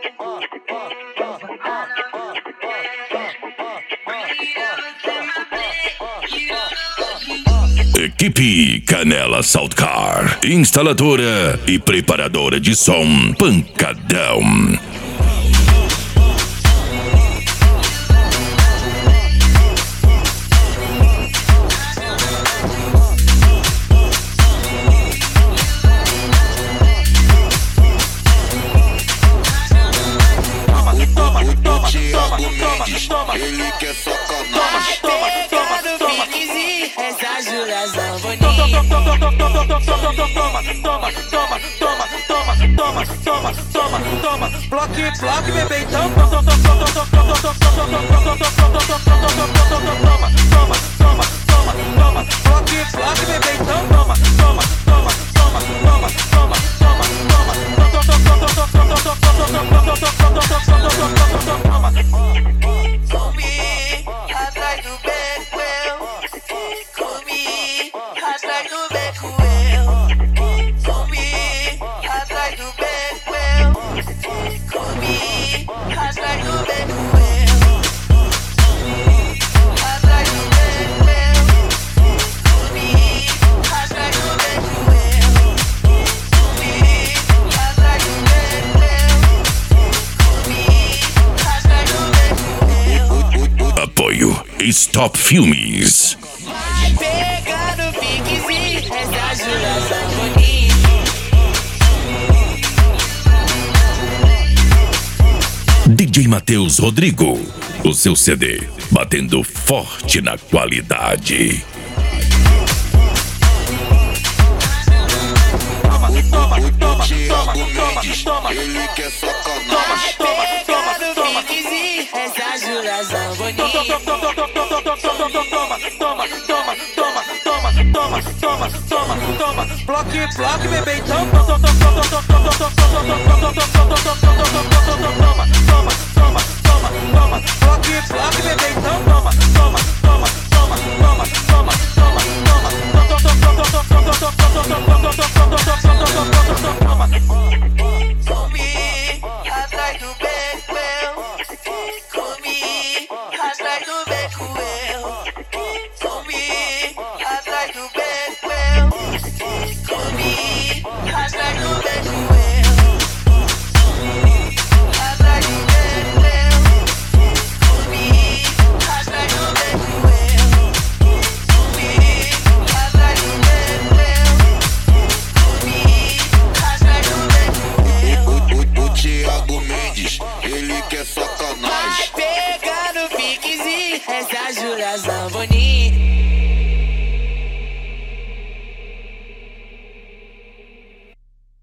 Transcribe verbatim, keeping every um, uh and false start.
Equipe Canela Salt Car, instaladora e preparadora de som Pancadão. Ele quer sacanagem. Pega no piquezinho, essa Júlia Zamboni. Toma, toma, toma, toma, toma, toma, toma, toma, toma. Bloque, bloque, bebê, então. Toma, toma, toma, toma, toma, toma, toma. Bloque, bloque, bebê, então. Toma, toma, toma, toma, toma, toma, toma, toma. Comi atrás do beco eu. Comi atrás do beco eu. Comi atrás do beco eu. Comi atrás do beco eu. Atrás do beco eu. Comi atrás do beco eu. Comi atrás do beco eu. Comi atrás do beco eu. Apoio Stop Filmes. Vai pegar no piquezinho, essa Júlia Zamboni. D J Matheus Rodrigo, o seu C D batendo forte na qualidade. Toma, toma, toma, toma, toma. Ele quer sacanagem. Vai pegar no piquezinho, essa Júlia Zamboni. Toma, toma, toma, toma, toma, toma, toma, toma, toma. Bloque, bloque, bebê, então. Toma, toma, toma, toma, toma. Bloque, bloque, bebê, então. Toma, toma, toma, toma, toma, toma, toma, toma. Comi atrás do beco eu. Comi atrás do beco eu. Comi atrás do beco eu. Comi atrás do beco eu. Atrás do beco eu. Comi atrás do beco eu. Comi atrás do beco eu. Comi atrás do beco eu. O Thiago Mendes, ele quer sacanagem. Vai pegar no piquezinho, essa Júlia Zamboni.